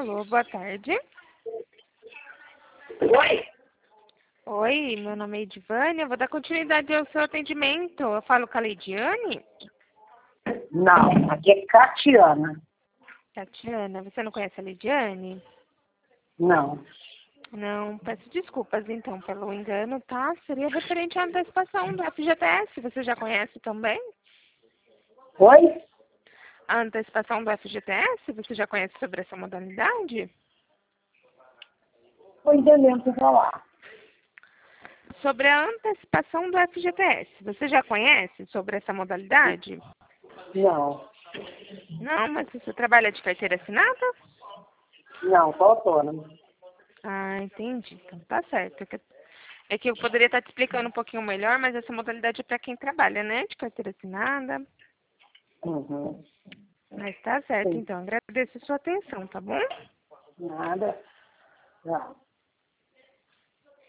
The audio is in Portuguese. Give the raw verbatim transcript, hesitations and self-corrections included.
Alô, boa tarde. Oi? Oi, meu nome é Edivânia, eu vou dar continuidade ao seu atendimento. Eu falo com a Leidiane? Não, aqui é Catiana. Tatiana, você não conhece a Leidiane? Não. Não, peço desculpas então pelo engano, tá? Seria referente à antecipação do F G T S, você já conhece também? Oi? A antecipação do F G T S, você já conhece sobre essa modalidade? Estou entendendo o que falar. Sobre a antecipação do F G T S, você já conhece sobre essa modalidade? Não. Não, mas você trabalha de carteira assinada? Não, sou autônoma. Ah, entendi. Então tá certo. É que, é que eu poderia estar te explicando um pouquinho melhor, mas essa modalidade é para quem trabalha, né? De carteira assinada. Uhum. Mas tá certo, Sim. então. Agradeço a sua atenção, tá bom? Nada. Não.